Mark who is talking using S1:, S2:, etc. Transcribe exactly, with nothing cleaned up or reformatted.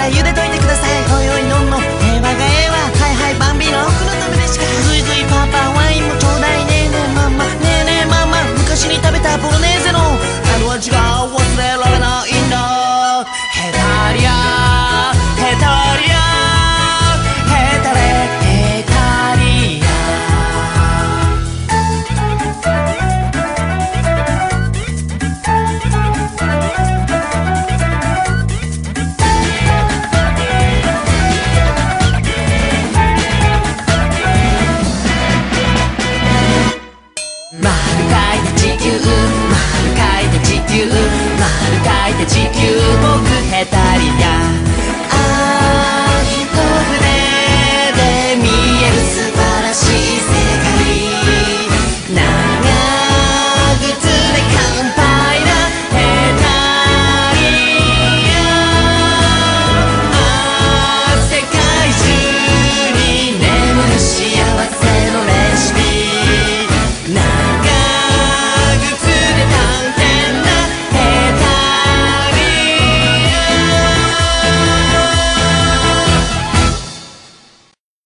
S1: ら茹でといてください。おいおいのんの平和がええわ。はいはいバンビーノ僕のためでしか。ぐいぐいパパワインもちょうだい。ねえねえママねえねえママ昔に食べたボロネーゼのあの味が忘れられないんだ。ヘタリアヘタリアヘタレヘタリア。丸書いて地球丸書いて地球丸書いて地球僕ヘタリア